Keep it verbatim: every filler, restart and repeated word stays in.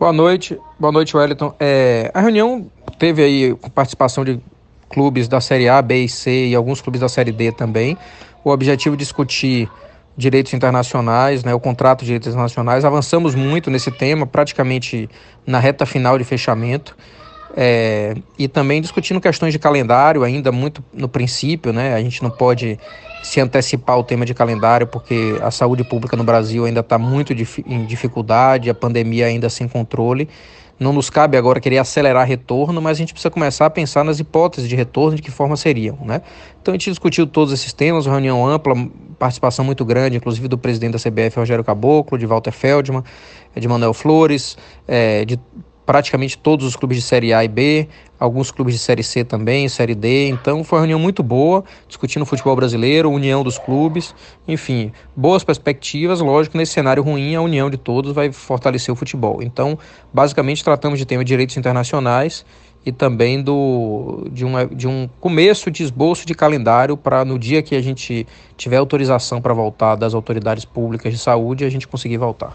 Boa noite, boa noite, Wellington. É, a reunião teve aí participação de clubes da Série A, B e C e alguns clubes da Série D também. O objetivo é discutir direitos internacionais, né, o contrato de direitos internacionais. Avançamos muito nesse tema, praticamente na reta final de fechamento. É, e também discutindo questões de calendário, ainda muito no princípio, né? A gente não pode se antecipar ao tema de calendário, porque a saúde pública no Brasil ainda está muito dif- em dificuldade, a pandemia ainda sem controle. Não nos cabe agora querer acelerar retorno, mas a gente precisa começar a pensar nas hipóteses de retorno, de que forma seriam, né? Então a gente discutiu todos esses temas, uma reunião ampla, participação muito grande, inclusive do presidente da C B F, Rogério Caboclo, de Walter Feldman, de Manuel Flores, é, de praticamente todos os clubes de Série A e B, alguns clubes de Série C também, Série D. Então foi uma reunião muito boa, discutindo o futebol brasileiro, união dos clubes, enfim, boas perspectivas. Lógico, nesse cenário ruim, a união de todos vai fortalecer o futebol. Então, basicamente, tratamos de tema de direitos internacionais e também do, de, uma, de um começo de esboço de calendário para, no dia que a gente tiver autorização para voltar das autoridades públicas de saúde, a gente conseguir voltar.